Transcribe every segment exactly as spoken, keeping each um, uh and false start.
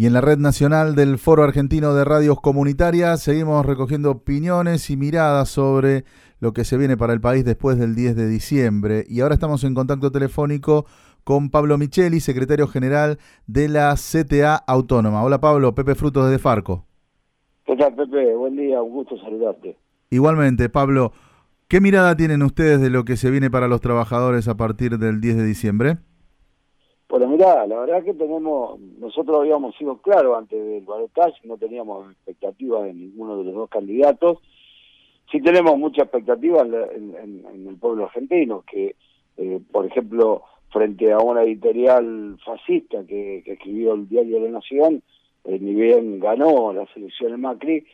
Y en la red nacional del Foro Argentino de Radios Comunitarias seguimos recogiendo opiniones y miradas sobre lo que se viene para el país después del diez de diciembre. Y ahora estamos en contacto telefónico con Pablo Micheli, secretario general de la C T A Autónoma. Hola Pablo, Pepe Frutos desde Farco. ¿Qué tal, Pepe? Buen día, un gusto saludarte. Igualmente, Pablo, ¿qué mirada tienen ustedes de lo que se viene para los trabajadores a partir del diez de diciembre? Bueno, mirá, la verdad que tenemos, nosotros habíamos sido claros antes del balotaje, no teníamos expectativas de ninguno de los dos candidatos. Sí tenemos mucha expectativa en, en, en el pueblo argentino, que, eh, por ejemplo, frente a una editorial fascista que, que escribió el diario La Nación, eh, ni bien ganó las elecciones Macri,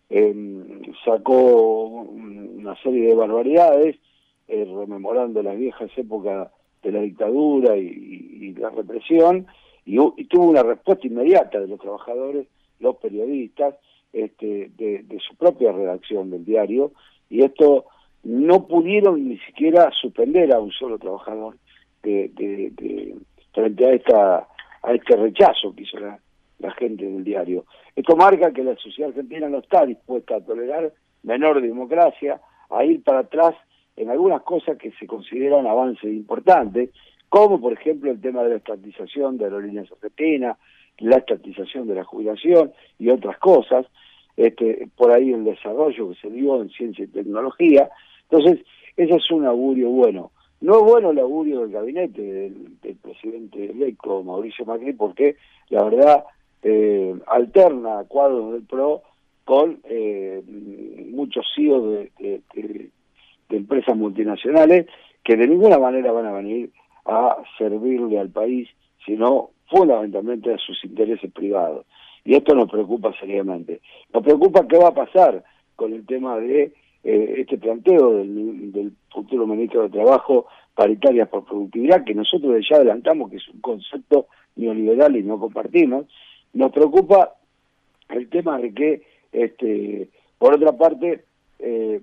eh, sacó una serie de barbaridades, eh, rememorando las viejas épocas de la dictadura y, y, y la represión, y, y tuvo una respuesta inmediata de los trabajadores, los periodistas, este, de, de su propia redacción del diario, y esto no pudieron ni siquiera suspender a un solo trabajador de, de, de, frente a esta a este rechazo que hizo la, la gente del diario. Esto marca que la sociedad argentina no está dispuesta a tolerar menor democracia, a ir para atrás en algunas cosas que se consideran avances importantes, como por ejemplo el tema de la estatización de Aerolíneas Argentinas, la estatización de la jubilación y otras cosas, este, por ahí el desarrollo que se dio en ciencia y tecnología. Entonces, ese es un augurio bueno. No es bueno el augurio del gabinete del, del presidente electo Mauricio Macri, porque la verdad eh, alterna cuadros del P R O con eh, muchos C E O de, de, de de empresas multinacionales que de ninguna manera van a venir a servirle al país, sino fundamentalmente a sus intereses privados. Y esto nos preocupa seriamente. Nos preocupa qué va a pasar con el tema de eh, este planteo del, del futuro ministro de Trabajo, paritarias por productividad, que nosotros ya adelantamos que es un concepto neoliberal y no compartimos. Nos preocupa el tema de que, este, por otra parte, Eh,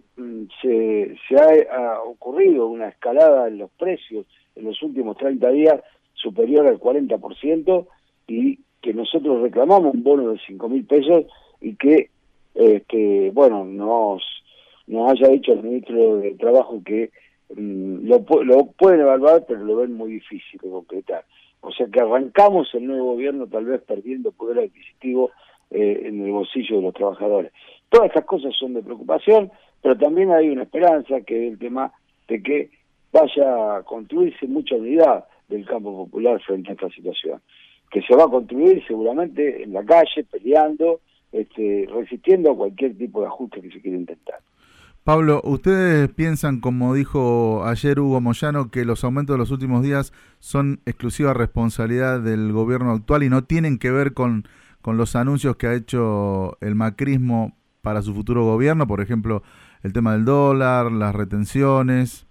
se, se ha, ha ocurrido una escalada en los precios en los últimos treinta días superior al cuarenta por ciento y que nosotros reclamamos un bono de cinco mil pesos y que, eh, que bueno, nos, nos haya dicho el ministro de Trabajo que mm, lo, lo pueden evaluar, pero lo ven muy difícil de concretar. O sea que arrancamos el nuevo gobierno tal vez perdiendo poder adquisitivo eh, en el bolsillo de los trabajadores. Todas estas cosas son de preocupación, pero también hay una esperanza, que es el tema de que vaya a construirse mucha unidad del campo popular frente a esta situación, que se va a construir seguramente en la calle, peleando, este, resistiendo a cualquier tipo de ajuste que se quiera intentar. Pablo, ¿ustedes piensan, como dijo ayer Hugo Moyano, que los aumentos de los últimos días son exclusiva responsabilidad del gobierno actual y no tienen que ver con, con los anuncios que ha hecho el macrismo para su futuro gobierno? Por ejemplo, el tema del dólar, las retenciones.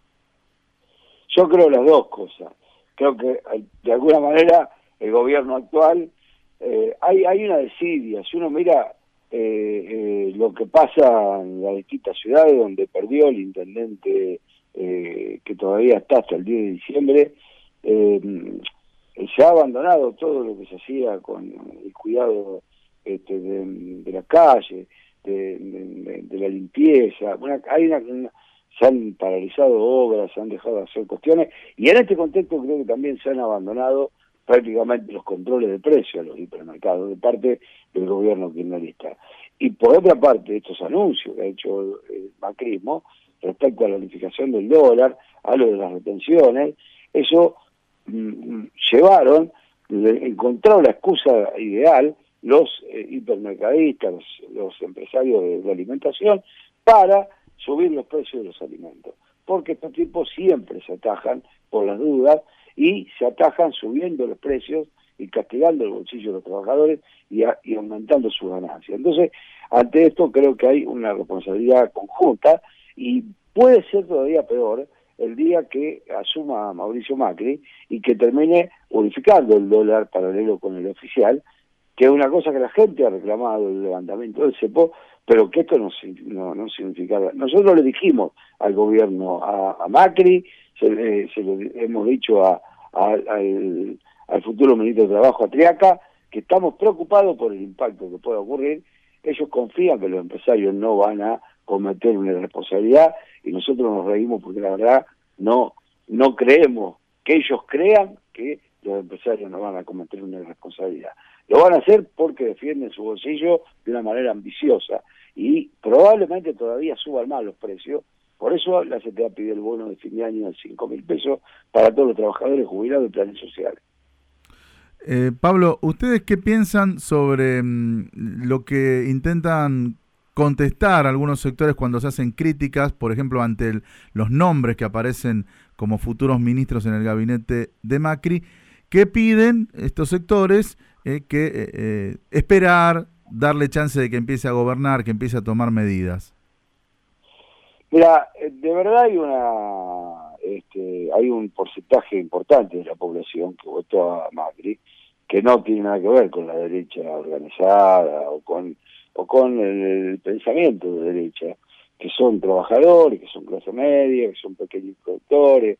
Yo creo las dos cosas. Creo que de alguna manera el gobierno actual, eh, hay, hay una desidia. Si uno mira eh, eh, lo que pasa en las distintas ciudades donde perdió el intendente, eh, que todavía está hasta el diez de diciembre, eh, se ha abandonado todo lo que se hacía con el cuidado este, de, de la calle, De, de, de la limpieza. Una, hay una, una, se han paralizado obras, se han dejado de hacer cuestiones, y en este contexto creo que también se han abandonado prácticamente los controles de precios a los hipermercados de parte del gobierno kirchnerista. Y por otra parte, estos anuncios que ha hecho el macrismo respecto a la unificación del dólar, a lo de las retenciones, eso mm, llevaron, encontraron la excusa ideal los eh, hipermercadistas, los, los empresarios de, de alimentación, para subir los precios de los alimentos. Porque estos tipos siempre se atajan por las dudas y se atajan subiendo los precios y castigando el bolsillo de los trabajadores y, a, y aumentando su ganancia. Entonces, ante esto creo que hay una responsabilidad conjunta y puede ser todavía peor el día que asuma Mauricio Macri y que termine unificando el dólar paralelo con el oficial, que es una cosa que la gente ha reclamado, el levantamiento del cepo, pero que esto no, no, no significa. Nosotros le dijimos al gobierno, a, a Macri, se, eh, se lo hemos dicho a, a, al, al futuro ministro de Trabajo, a Triaca, que estamos preocupados por el impacto que pueda ocurrir. Ellos confían que los empresarios no van a cometer una irresponsabilidad y nosotros nos reímos porque la verdad no, no creemos que ellos crean que los empresarios no van a cometer una irresponsabilidad. Lo van a hacer porque defienden su bolsillo de una manera ambiciosa y probablemente todavía suban más los precios. Por eso la C T A pidió el bono de fin de año de cinco mil pesos para todos los trabajadores jubilados y planes sociales. Eh, Pablo, ¿ustedes qué piensan sobre mmm, lo que intentan contestar algunos sectores cuando se hacen críticas, por ejemplo, ante el, los nombres que aparecen como futuros ministros en el gabinete de Macri? ¿Qué piden estos sectores? Eh, que eh, eh, esperar, darle chance de que empiece a gobernar, que empiece a tomar medidas. Mira, de verdad hay una este, hay un porcentaje importante de la población que votó a Macri que no tiene nada que ver con la derecha organizada o con o con el, el pensamiento de derecha, que son trabajadores, que son clase media, que son pequeños productores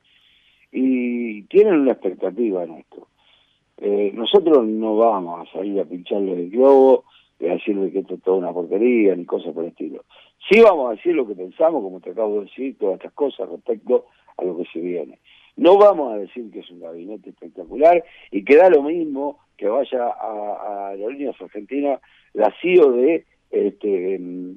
y tienen una expectativa en esto. Eh, nosotros no vamos a salir a pincharle el globo y a decirle que esto es toda una porquería ni cosas por el estilo. Sí vamos a decir lo que pensamos, como te acabo de decir, todas estas cosas respecto a lo que se viene. No vamos a decir que es un gabinete espectacular y que da lo mismo que vaya a, a Aerolíneas Argentinas la C E O de, este,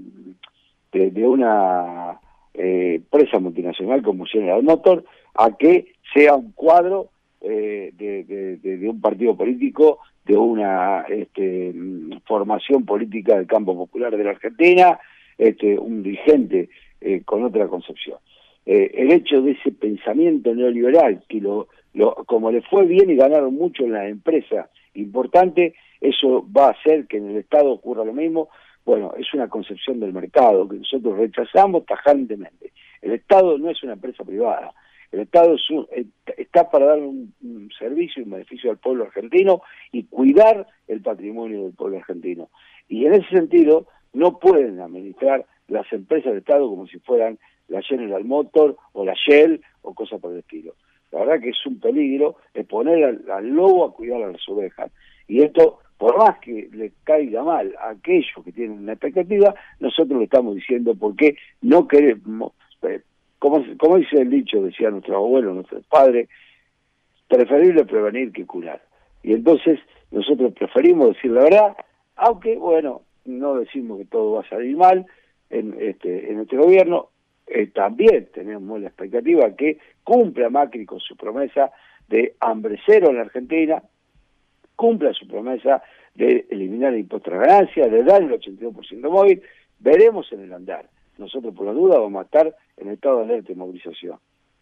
de, de una eh, empresa multinacional como General Motors, a que sea un cuadro eh, de, de, de, de un partido político, de una este, formación política del campo popular de la Argentina, este, un dirigente eh, con otra concepción. Eh, el hecho de ese pensamiento neoliberal, que lo, lo, como le fue bien y ganaron mucho en la empresa importante, eso va a hacer que en el Estado ocurra lo mismo. Bueno, es una concepción del mercado que nosotros rechazamos tajantemente. El Estado no es una empresa privada. El Estado es un, está para dar un, un servicio y un beneficio al pueblo argentino y cuidar el patrimonio del pueblo argentino. Y en ese sentido, no pueden administrar las empresas del Estado como si fueran la General Motors o la Shell o cosas por el estilo. La verdad que es un peligro es poner al, al lobo a cuidar a las ovejas. Y esto, por más que le caiga mal a aquellos que tienen una expectativa, nosotros le estamos diciendo por qué no queremos... Eh, Como, como dice el dicho, decía nuestro abuelo, nuestro padre, preferible prevenir que curar. Y entonces nosotros preferimos decir la verdad, aunque, bueno, no decimos que todo va a salir mal en este, en este gobierno. Eh, también tenemos la expectativa que cumpla Macri con su promesa de hambre cero en la Argentina, cumpla su promesa de eliminar el impuesto a la ganancia, de dar el ochenta y dos por ciento móvil. Veremos en el andar. Nosotros, por la duda, vamos a estar en estado de alerta y movilización.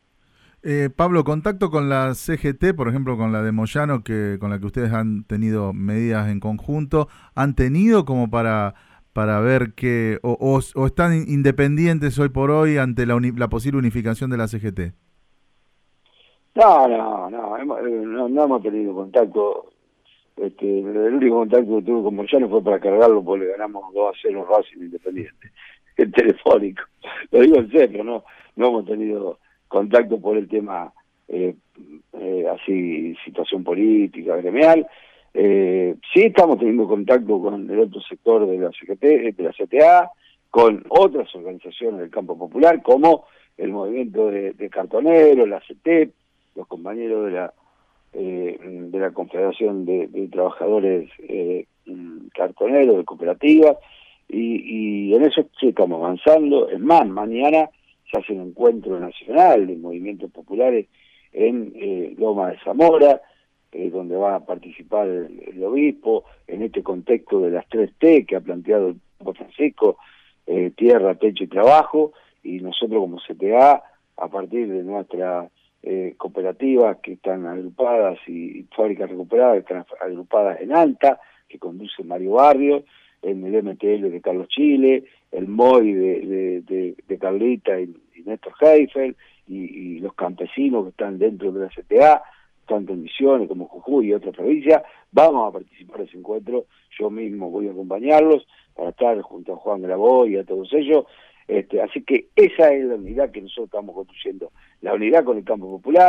Eh, Pablo, contacto con la C G T, por ejemplo, con la de Moyano, que con la que ustedes han tenido medidas en conjunto, ¿han tenido como para para ver que, o, o, o están independientes hoy por hoy ante la, uni, la posible unificación de la C G T? No, no, no, hemos, no, no hemos tenido contacto. Este, el único contacto que tuve con Moyano fue para cargarlo porque le ganamos dos a cero Racing Independiente. El telefónico, lo digo en serio, no no hemos tenido contacto por el tema eh, eh, así, situación política, gremial. Eh, sí estamos teniendo contacto con el otro sector de la C G T, de la C T A, con otras organizaciones del campo popular, como el movimiento de, de cartoneros, la C T E P, los compañeros de la eh, de la Confederación de, de Trabajadores eh, Cartoneros, de cooperativas. Y, y en eso sí estamos avanzando. Es más, mañana se hace un encuentro nacional de movimientos populares en eh, Loma de Zamora, eh, donde va a participar el, el obispo, en este contexto de las tres T que ha planteado el Papa Francisco, eh, tierra, techo y trabajo, y nosotros como C T A, a partir de nuestras eh, cooperativas que están agrupadas y, y fábricas recuperadas, que están agrupadas en Alta, que conduce Mario Barrios, en el M T L de Carlos Chile, el M O I de, de, de, de Carlita y, y Néstor Heifel, y, y los campesinos que están dentro de la C T A, tanto en Misiones como Jujuy y otras provincias. Vamos a participar de ese encuentro, yo mismo voy a acompañarlos para estar junto a Juan Graboy y a todos ellos. Este, así que esa es la unidad que nosotros estamos construyendo, la unidad con el campo popular,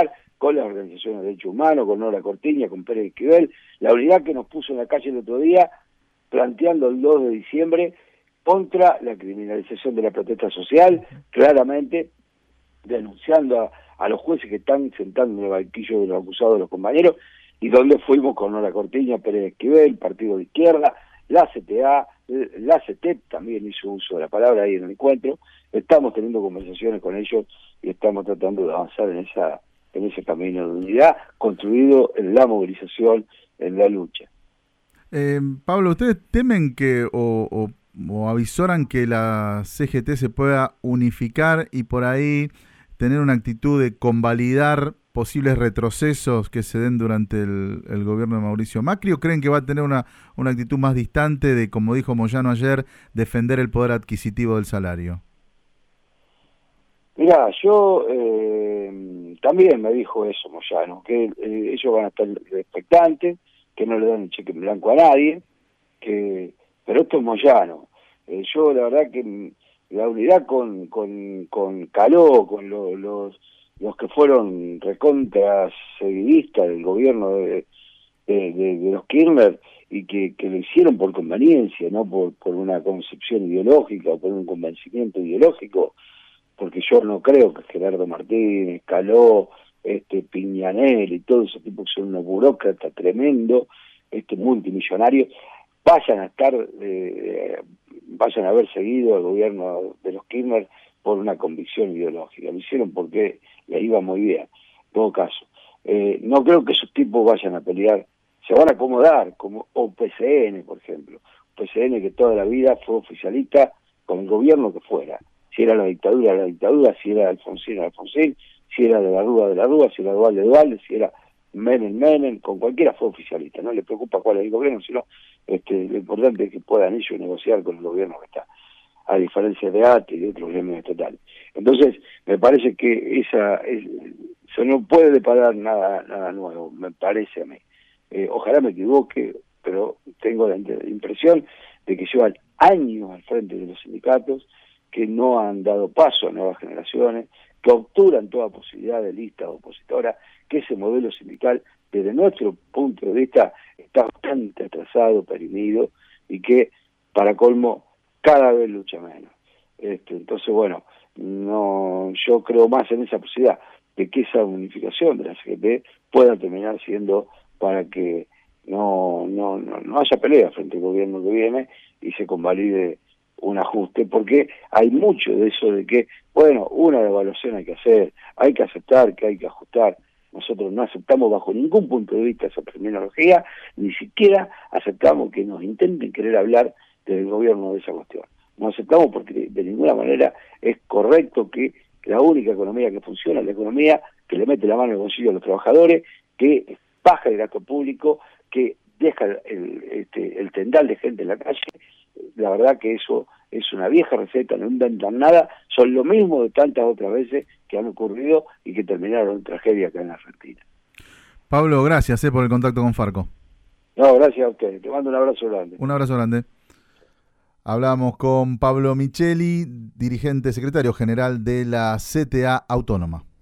con las organizaciones de derechos humanos, con Nora Cortiña, con Pérez Esquivel, la unidad que nos puso en la calle el otro día, planteando el dos de diciembre contra la criminalización de la protesta social, claramente denunciando a, a los jueces que están sentando en el banquillo de los acusados de los compañeros, y donde fuimos con Nora Cortiña, Pérez Esquivel, Partido de Izquierda, la C T A, la C T E P también hizo uso de la palabra ahí en el encuentro. Estamos teniendo conversaciones con ellos y estamos tratando de avanzar en esa en ese camino de unidad construido en la movilización, en la lucha. Eh, Pablo, ¿ustedes temen que o, o, o avisoran que la C G T se pueda unificar y por ahí tener una actitud de convalidar posibles retrocesos que se den durante el, el gobierno de Mauricio Macri, o creen que va a tener una, una actitud más distante de, como dijo Moyano ayer, defender el poder adquisitivo del salario? Mirá, yo eh, también me dijo eso Moyano, que eh, ellos van a estar expectantes, que no le dan el cheque en blanco a nadie, que pero esto es Moyano. Eh, yo la verdad que la unidad con con, con Caló, con lo, los los que fueron recontra seguidistas del gobierno de, de, de, de los Kirchner y que, que lo hicieron por conveniencia, no por, por una concepción ideológica o por un convencimiento ideológico, porque yo no creo que Gerardo Martínez, Caló, este Piñanel y todos esos tipos que son unos burócratas tremendos, este multimillonarios, vayan a estar, eh, vayan a haber seguido al gobierno de los Kirchner por una convicción ideológica. Lo hicieron porque le iba muy bien, en todo caso. Eh, no creo que esos tipos vayan a pelear, se van a acomodar, como O P C N, por ejemplo. O P C N que toda la vida fue oficialista con el gobierno que fuera. Si era la dictadura, la dictadura, si era Alfonsín, Alfonsín, si era de la Rúa, de la Rúa, si era Dualde, Dualde, si era Menem, Menem, con cualquiera fue oficialista. No le preocupa cuál es el gobierno, sino este, lo importante es que puedan ellos negociar con el gobierno que está, a diferencia de A T E y de otros gremios estatales. Entonces, me parece que esa es, eso no puede deparar nada nada nuevo, me parece a mí. Eh, ojalá me equivoque, pero tengo la impresión de que llevan años al frente de los sindicatos, que no han dado paso a nuevas generaciones, que obturan toda posibilidad de lista opositora, que ese modelo sindical, desde nuestro punto de vista, está bastante atrasado, perimido, y que, para colmo, cada vez lucha menos. Este, entonces, bueno, no, yo creo más en esa posibilidad de que esa unificación de la C G T pueda terminar siendo para que no, no, no, no haya pelea frente al gobierno que viene y se convalide un ajuste, porque hay mucho de eso de que, bueno, una devaluación hay que hacer, hay que aceptar que hay que ajustar. Nosotros no aceptamos bajo ningún punto de vista esa terminología, ni siquiera aceptamos que nos intenten querer hablar del gobierno de esa cuestión. No aceptamos porque de ninguna manera es correcto que la única economía que funciona es la economía que le mete la mano en el bolsillo a los trabajadores, que baja el gasto público, que deja el, este, el tendal de gente en la calle. La verdad que eso es una vieja receta, no inventan nada, son lo mismo de tantas otras veces que han ocurrido y que terminaron en tragedia acá en la Argentina. Pablo, gracias eh, por el contacto con Farco. No, gracias a ustedes, te mando un abrazo grande. Un abrazo grande. Hablamos con Pablo Micheli, dirigente secretario general de la C T A Autónoma.